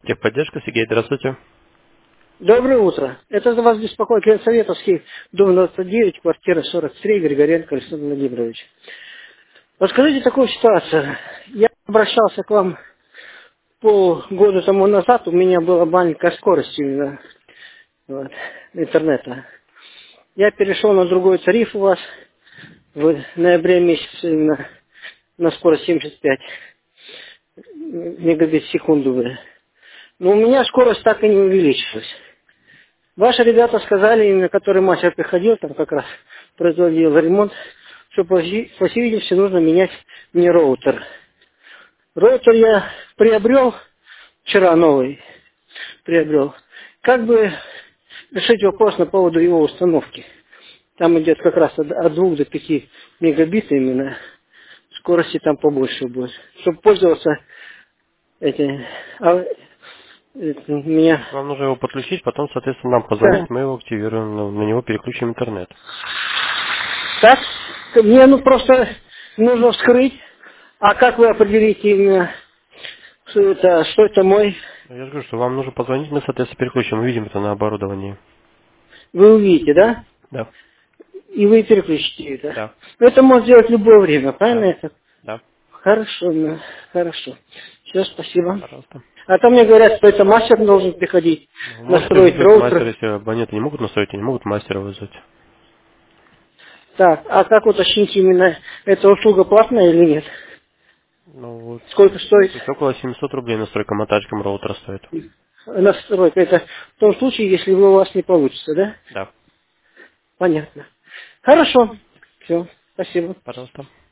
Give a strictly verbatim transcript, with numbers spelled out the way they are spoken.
Техподдержка, Сергей, здравствуйте. Доброе утро. Это за вас беспокоит Ленсоветовский, дом двадцать девять, квартира сорок три, Григоренко Александр Владимирович. Расскажите такую ситуацию. Я обращался к вам полгода тому назад, у меня была маленькая скорость именно вот, интернета. Я перешел на другой тариф у вас в ноябре месяце именно на скорость семьдесят пять мегабит в секунду. Но у меня скорость так и не увеличилась. Ваши ребята сказали, на который мастер приходил, там как раз производил ремонт, что по всей по всей видимости нужно менять мне роутер. Роутер я приобрел, вчера новый приобрел. Как бы решить вопрос на поводу его установки? Там идет как раз от, от двух до пяти мегабит именно. Скорости там побольше будет. Чтобы пользоваться этим... А, это, меня... Вам нужно его подключить, потом, соответственно, нам Да. позвонить, мы его активируем, на на него переключим интернет. Так? Мне ну просто нужно вскрыть. А как вы определите именно, что это, что это мой? Я же говорю, что вам нужно позвонить, мы, соответственно, переключим, увидим это на оборудовании. Вы увидите, да? Да, И вы переключите это. да, Это можно сделать в любое время, правильно да, это? да, Хорошо, ну, хорошо. Все, спасибо. пожалуйста. А то мне говорят, что это мастер должен приходить, Ну, Вы можете настроить вызвать мастера, роутер. если абоненты не могут настроить, они могут мастера вызвать. Так, а как уточнить именно, эта услуга платная или нет? Ну, вот, Сколько стоит то есть около семьсот рублей настройка мотачком роутера стоит. настройка? Это в том случае, если вы у вас не получится, да? Да, Понятно. Хорошо. Все. Спасибо. пожалуйста.